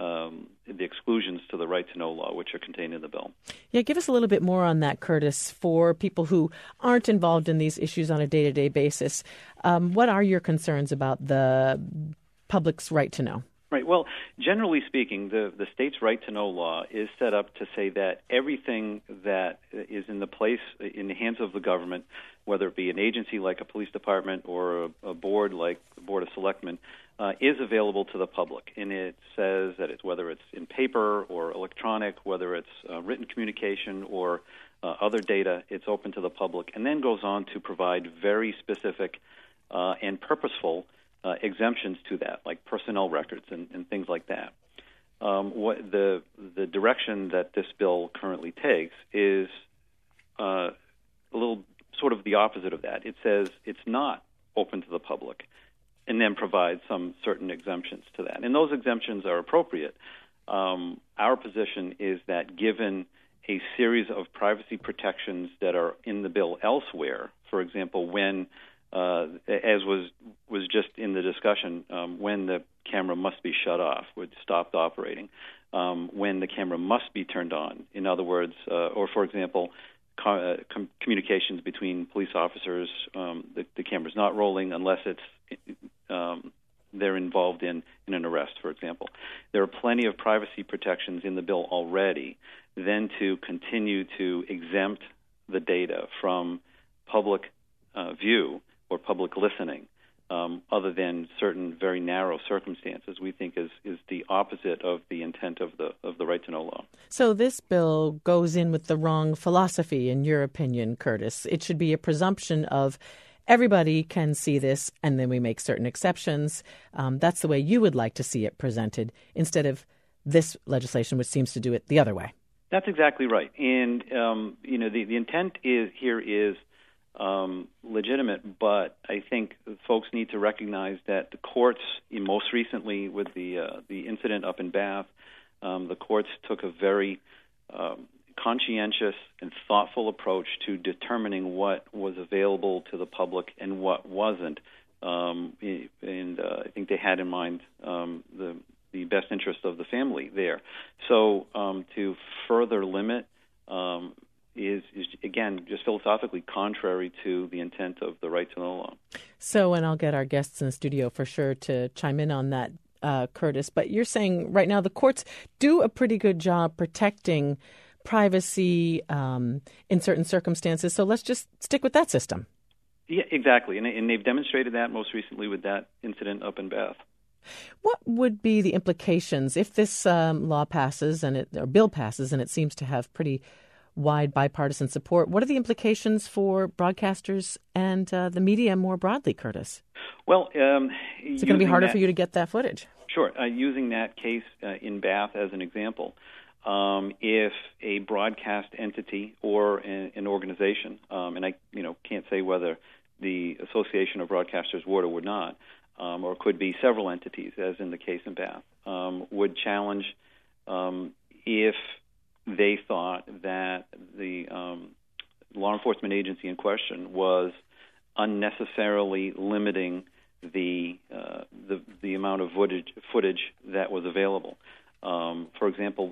the exclusions to the right to know law, which are contained in the bill. Yeah, give us a little bit more on that, Curtis, for people who aren't involved in these issues on a day-to-day basis. What are your concerns about the public's right to know? Right. Well, generally speaking, the state's right to know law is set up to say that everything that is in the hands of the government, whether it be an agency like a police department or a board like the Board of Selectmen, is available to the public. And it says that whether it's in paper or electronic, whether it's written communication or other data, it's open to the public, and then goes on to provide very specific and purposeful exemptions to that, like personnel records and things like that. What the direction that this bill currently takes is a little sort of the opposite of that. It says it's not open to the public, and then provides some certain exemptions to that. And those exemptions are appropriate. Our position is that given a series of privacy protections that are in the bill elsewhere, for example, when, as was just in the discussion, when the camera must be shut off, would stopped operating, when the camera must be turned on, in other words, or for example, communications between police officers, the camera's not rolling unless it's they're involved in an arrest, for example. There are plenty of privacy protections in the bill already. Then to continue to exempt the data from public view or public listening, other than certain very narrow circumstances, we think is the opposite of the intent of the right to know law. So this bill goes in with the wrong philosophy, in your opinion, Curtis. It should be a presumption of everybody can see this, and then we make certain exceptions. That's the way you would like to see it presented, instead of this legislation, which seems to do it the other way. That's exactly right. And, the intent here is legitimate, but I think folks need to recognize that the courts, most recently with the incident up in Bath, the courts took a very conscientious and thoughtful approach to determining what was available to the public and what wasn't. And I think they had in mind the best interest of the family there. So to further limit is again, just philosophically contrary to the intent of the right to know law. So, and I'll get our guests in the studio for sure to chime in on that, Curtis, but you're saying right now the courts do a pretty good job protecting privacy in certain circumstances, so let's just stick with that system. Yeah, exactly, and they've demonstrated that most recently with that incident up in Bath. What would be the implications if this law passes or bill passes, and it seems to have pretty wide bipartisan support? What are the implications for broadcasters and the media more broadly, Curtis? Well, is it going to be harder for you to get that footage? Sure. Using that case in Bath as an example, if a broadcast entity or an organization, and I can't say whether the Association of Broadcasters would or would not, or it could be several entities, as in the case in Bath, would challenge if they thought that the law enforcement agency in question was unnecessarily limiting the amount of footage that was available. For example,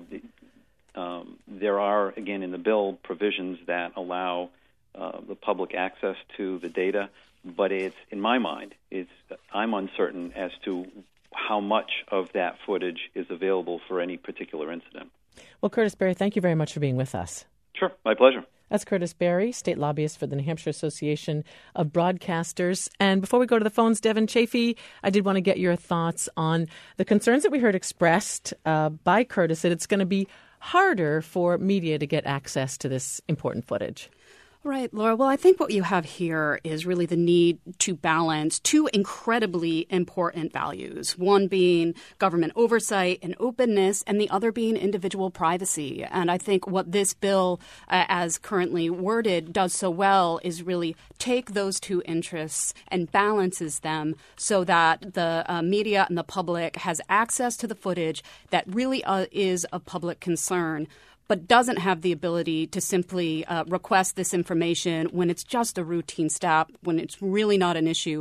there are, again, in the bill, provisions that allow the public access to the data, but it's, in my mind, I'm uncertain as to how much of that footage is available for any particular incident. Well, Curtis Berry, thank you very much for being with us. Sure, my pleasure. That's Curtis Berry, state lobbyist for the New Hampshire Association of Broadcasters. And before we go to the phones, Devin Chafee, I did want to get your thoughts on the concerns that we heard expressed by Curtis that it's going to be harder for media to get access to this important footage. Right, Laura. Well, I think what you have here is really the need to balance two incredibly important values, one being government oversight and openness, and the other being individual privacy. And I think what this bill, as currently worded, does so well is really take those two interests and balances them so that the media and the public has access to the footage that really is of public concern, but doesn't have the ability to simply request this information when it's just a routine step, when it's really not an issue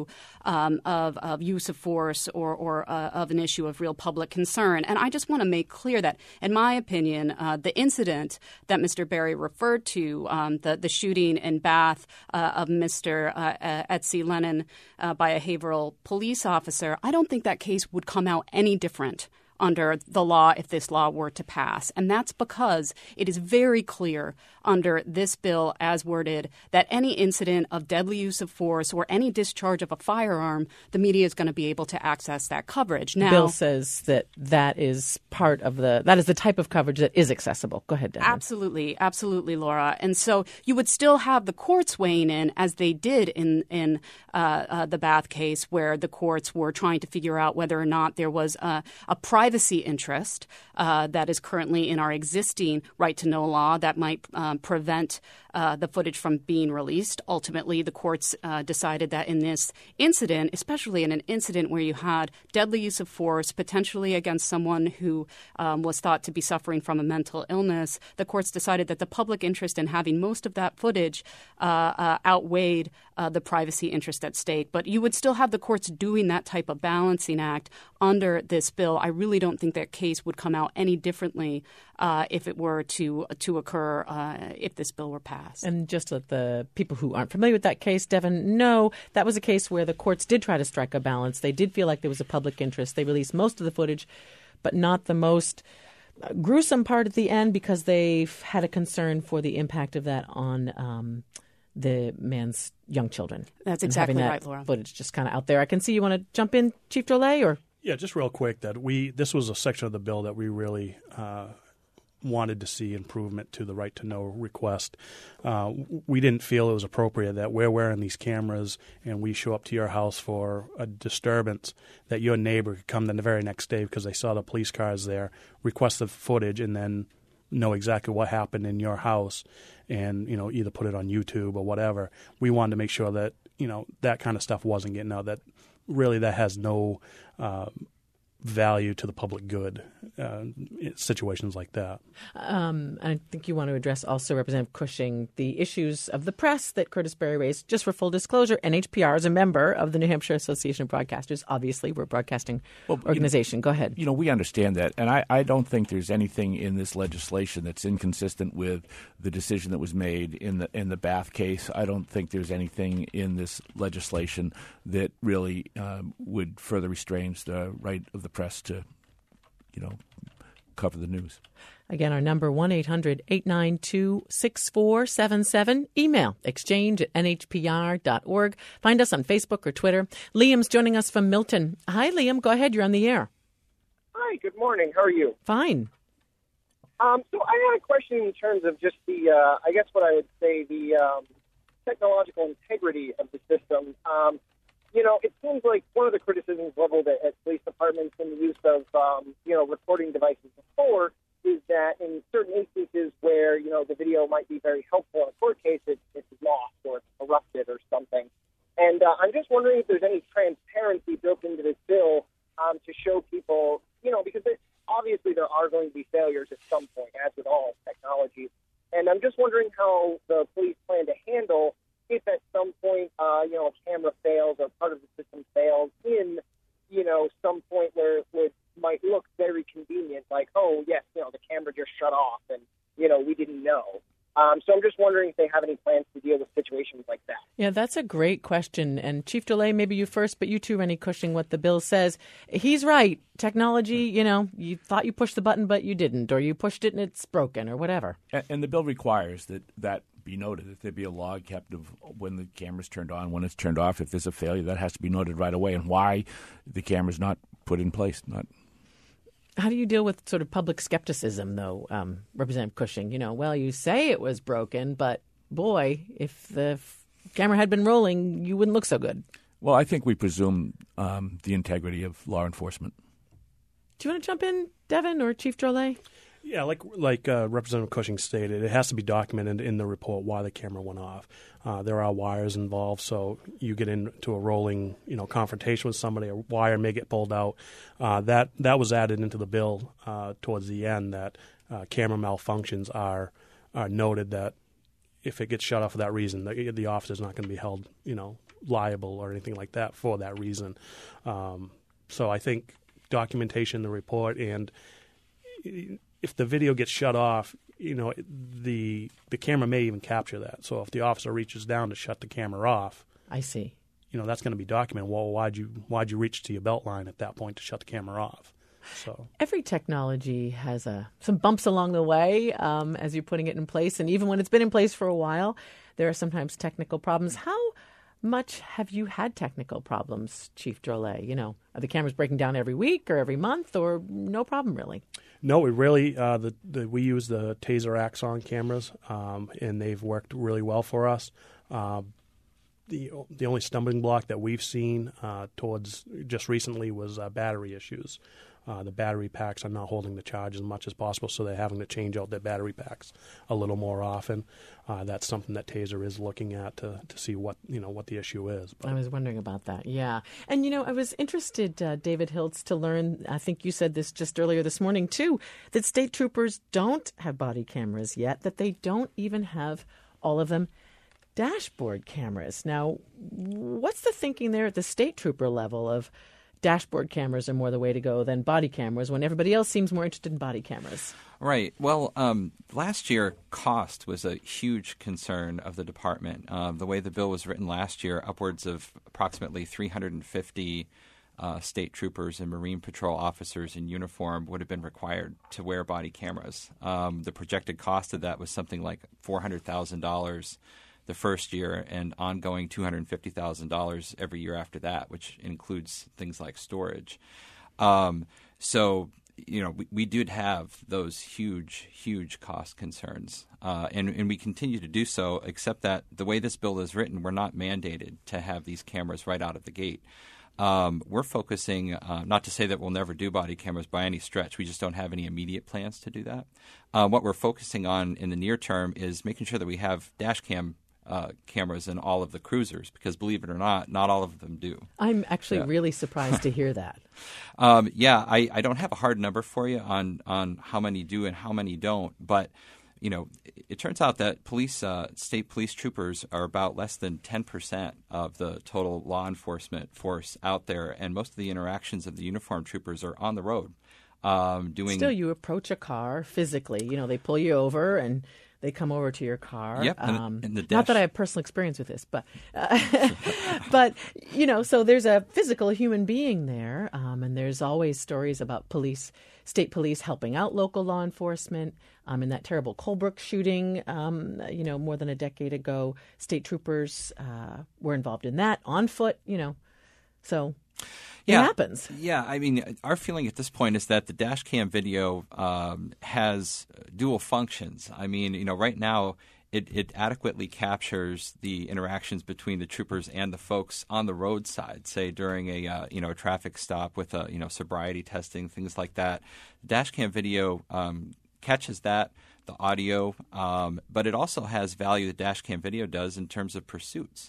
of use of force or of an issue of real public concern. And I just want to make clear that, in my opinion, the incident that Mr. Berry referred to, the shooting in Bath of Mr. Etsy Lennon by a Haverhill police officer, I don't think that case would come out any different under the law if this law were to pass. And that's because it is very clear under this bill as worded that any incident of deadly use of force or any discharge of a firearm, the media is going to be able to access that coverage. Now, the bill says that is part of that is the type of coverage that is accessible. Go ahead, Devin. Absolutely, Laura. And so you would still have the courts weighing in as they did in the Bath case, where the courts were trying to figure out whether or not there was a privacy interest that is currently in our existing right to know law that might prevent the footage from being released. Ultimately, the courts decided that in this incident, especially in an incident where you had deadly use of force, potentially against someone who was thought to be suffering from a mental illness, the courts decided that the public interest in having most of that footage outweighed the privacy interest at stake. But you would still have the courts doing that type of balancing act under this bill. I really don't think that case would come out any differently if it were to occur if this bill were passed. And just let the people who aren't familiar with that case, Devin, know that was a case where the courts did try to strike a balance. They did feel like there was a public interest. They released most of the footage, but not the most gruesome part at the end because they had a concern for the impact of that on the man's young children. That's exactly right, Laura. Footage just kind of out there. I can see you want to jump in, Chief Drolet, or? Yeah, just real quick that this was a section of the bill that we really wanted to see improvement to the right to know request. We didn't feel it was appropriate that we're wearing these cameras and we show up to your house for a disturbance, that your neighbor could come the very next day because they saw the police cars there, request the footage, and then know exactly what happened in your house and, either put it on YouTube or whatever. We wanted to make sure that, that kind of stuff wasn't getting out, that really that has no value to the public good in situations like that. I think you want to address also, Representative Cushing, the issues of the press that Curtis Berry raised. Just for full disclosure, NHPR is a member of the New Hampshire Association of Broadcasters. Obviously, we're a broadcasting organization. Go ahead. We understand that, and I don't think there's anything in this legislation that's inconsistent with the decision that was made in the Bath case. I don't think there's anything in this legislation that really would further restrain the right of the press to, cover the news. Again, our number 1-800-892-6477. Email exchange@nhpr.org. Find us on Facebook or Twitter. Liam's joining us from Milton. Hi, Liam. Go ahead. You're on the air. Hi. Good morning. How are you? Fine. So I had a question in terms of just the, I guess what I would say, the technological integrity of the system. it seems like one of the criticisms leveled at police departments in the use of, recording devices before is that in certain instances where, the video might be very helpful in a court case, it's lost or it's corrupted or something. And I'm just wondering if there's any transparency built into this bill to show people, because obviously there are going to be failures at some point, as with all technologies. And I'm just wondering how the police plan to handle if at some point, a camera fails or part of the system fails in, some point where it might look very convenient, like, oh, yes, the camera just shut off and, we didn't know. So I'm just wondering if they have any plans to deal with situations like that. Yeah, that's a great question. And Chief DeLay, maybe you first, but you too, Rennie Cushing, what the bill says. He's right. Technology, you thought you pushed the button, but you didn't, or you pushed it and it's broken or whatever. And the bill requires that be noted, that there be a log kept of when the camera's turned on, when it's turned off. If there's a failure, that has to be noted right away, and why the camera's not put in place. How do you deal with sort of public skepticism, though, Representative Cushing? You say it was broken, but boy, if the camera had been rolling, you wouldn't look so good. Well, I think we presume the integrity of law enforcement. Do you want to jump in, Devin, or Chief Drolet? Yeah, like Representative Cushing stated, it has to be documented in the report why the camera went off. There are wires involved, so you get into a rolling, confrontation with somebody. A wire may get pulled out. That was added into the bill towards the end. That camera malfunctions are noted. That if it gets shut off for that reason, the officer is not going to be held, liable or anything like that for that reason. So I think documentation in the report, and if the video gets shut off, the camera may even capture that. So if the officer reaches down to shut the camera off, I see. That's going to be documented. Well, why'd you reach to your belt line at that point to shut the camera off? So every technology has some bumps along the way as you're putting it in place, and even when it's been in place for a while, there are sometimes technical problems. How much have you had technical problems, Chief Drolet? Are the cameras breaking down every week or every month, or no problem really? No, we really we use the Taser Axon cameras, and they've worked really well for us. The only stumbling block that we've seen towards just recently was battery issues. The battery packs are not holding the charge as much as possible, so they're having to change out their battery packs a little more often. That's something that Taser is looking at to see what the issue is. But I was wondering about that, yeah. And, I was interested, David Hiltz, to learn, I think you said this just earlier this morning, too, that state troopers don't have body cameras yet, that they don't even have, all of them, dashboard cameras. Now, what's the thinking there at the state trooper level of dashboard cameras are more the way to go than body cameras when everybody else seems more interested in body cameras? Right. Well, last year, cost was a huge concern of the department. The way the bill was written last year, upwards of approximately 350 state troopers and Marine Patrol officers in uniform would have been required to wear body cameras. The projected cost of that was something like $400,000 the first year and ongoing $250,000 every year after that, which includes things like storage. So, we did have those huge cost concerns, and we continue to do so, except that the way this bill is written, we're not mandated to have these cameras right out of the gate. We're focusing, not to say that we'll never do body cameras by any stretch. We just don't have any immediate plans to do that. What we're focusing on in the near term is making sure that we have dash cam cameras in all of the cruisers, because believe it or not all of them do. I'm actually really surprised to hear that. I don't have a hard number for you on how many do and how many don't, but it turns out that state police troopers are about less than 10% of the total law enforcement force out there, and most of the interactions of the uniformed troopers are on the road. Still, you approach a car physically. They pull you over and they come over to your car. Yep, and the dash. Not that I have personal experience with this, but so there's a physical human being there, and there's always stories about state police helping out local law enforcement. In that terrible Colebrook shooting, more than a decade ago, state troopers were involved in that on foot. So. It happens. Yeah, I mean, our feeling at this point is that the dash cam video has dual functions. I mean, right now it adequately captures the interactions between the troopers and the folks on the roadside, say during a traffic stop with sobriety testing, things like that. Dashcam video catches that, the audio, but it also has value that dashcam video does in terms of pursuits,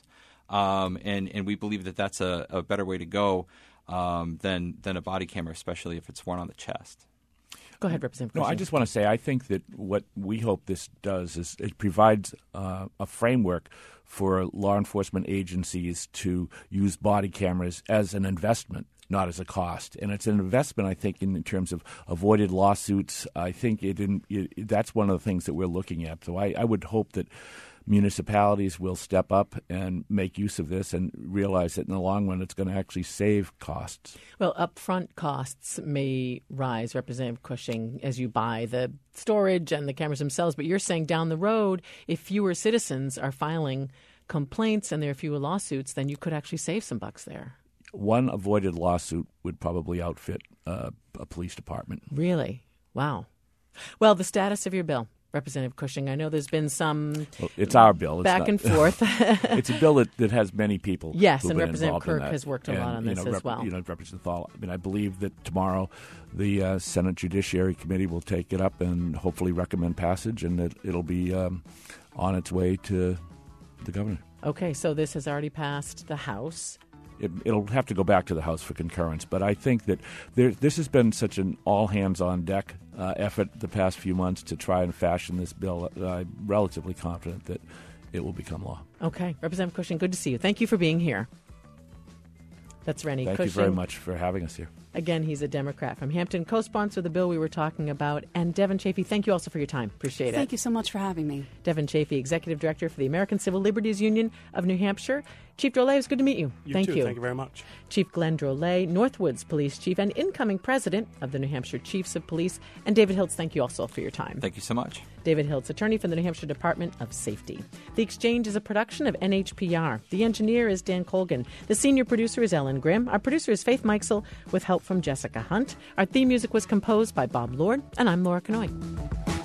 and we believe that that's a better way to go than a body camera, especially if it's worn on the chest. Go ahead, Representative No, Cushing. I just want to say I think that what we hope this does is it provides a framework for law enforcement agencies to use body cameras as an investment, not as a cost. And it's an investment, I think, in terms of avoided lawsuits. I think that's one of the things that we're looking at. So I would hope that municipalities will step up and make use of this and realize that in the long run it's going to actually save costs. Well, upfront costs may rise, Representative Cushing, as you buy the storage and the cameras themselves. But you're saying down the road, if fewer citizens are filing complaints and there are fewer lawsuits, then you could actually save some bucks there. One avoided lawsuit would probably outfit a police department. Really? Wow. Well, the status of your bill, Representative Cushing, I know there's been some it's our bill. Back and forth. It's a bill that has many people. Yes, and who've been Representative involved in Kirk that. has worked a lot on this as well. Representative Thal, I believe that tomorrow the Senate Judiciary Committee will take it up and hopefully recommend passage, and that it'll be on its way to the governor. Okay, so this has already passed the House. It'll have to go back to the House for concurrence, but I think that this has been such an all-hands-on-deck effort the past few months to try and fashion this bill. I'm relatively confident that it will become law. Okay. Representative Cushing, good to see you. Thank you for being here. That's Rennie Cushing. Thank you very much for having us here. Again, he's a Democrat from Hampton, co-sponsor of the bill we were talking about. And Devin Chafee, thank you also for your time. Appreciate it. Thank you so much for having me. Devin Chafee, Executive Director for the American Civil Liberties Union of New Hampshire. Chief Drolet, it was good to meet you. Thank you. Thank you very much. Chief Glenn Drolet, Northwoods Police Chief and incoming President of the New Hampshire Chiefs of Police. And David Hiltz, thank you also for your time. Thank you so much. David Hiltz, attorney for the New Hampshire Department of Safety. The Exchange is a production of NHPR. The engineer is Dan Colgan. The senior producer is Ellen Grimm. Our producer is Faith Meixel with help from Jessica Hunt. Our theme music was composed by Bob Lord, and I'm Laura Canoy.